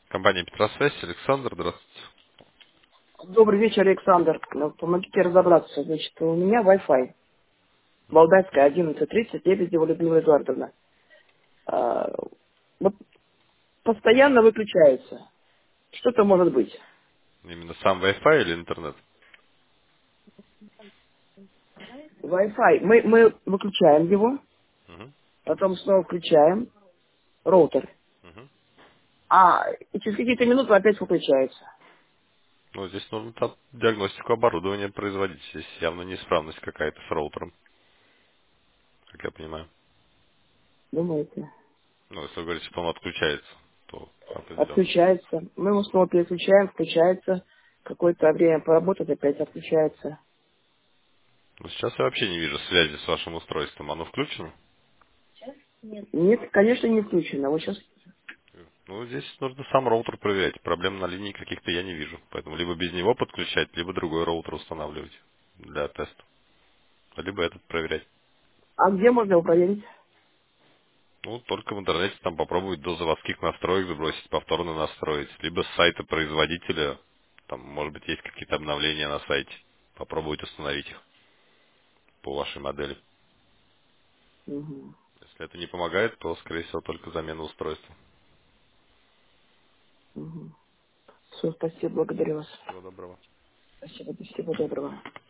Компания Петросвязь, Александр, здравствуйте. Добрый вечер, Александр. Помогите разобраться. Значит, у меня Wi-Fi. Валдайская, 11:30, Лебедева Людмила Эдуардовна. А, Вот постоянно выключается. Что-то может быть. Именно сам Wi-Fi или интернет? Wi-Fi. Мы выключаем его, Мгм, потом снова включаем роутер. мгм. И через какие-то минуты опять выключается. Ну, здесь нужно там диагностику оборудования производить. Здесь явно неисправность какая-то с роутером, как я понимаю. Думаете? Ну, если вы говорите, что он отключается, то определенно. Отключается. Мы его снова переключаем, включается. Какое-то время поработает, опять отключается. Но сейчас я вообще не вижу связи с вашим устройством. Оно включено? Нет, конечно, не включено. Вот сейчас. Ну, здесь нужно сам роутер проверять. Проблем на линии каких-то я не вижу. Поэтому либо без него подключать, либо другой роутер устанавливать для теста. Либо этот проверять. А где можно его проверить? Ну, только в интернете там попробовать до заводских настроек сбросить, повторно настроить. Либо с сайта производителя, там, может быть, есть какие-то обновления на сайте. Попробовать установить их по вашей модели. Мгм. Если это не помогает, то, скорее всего, только замена устройства. Мгм. Все, спасибо, благодарю вас. Всего доброго. Спасибо, всего доброго.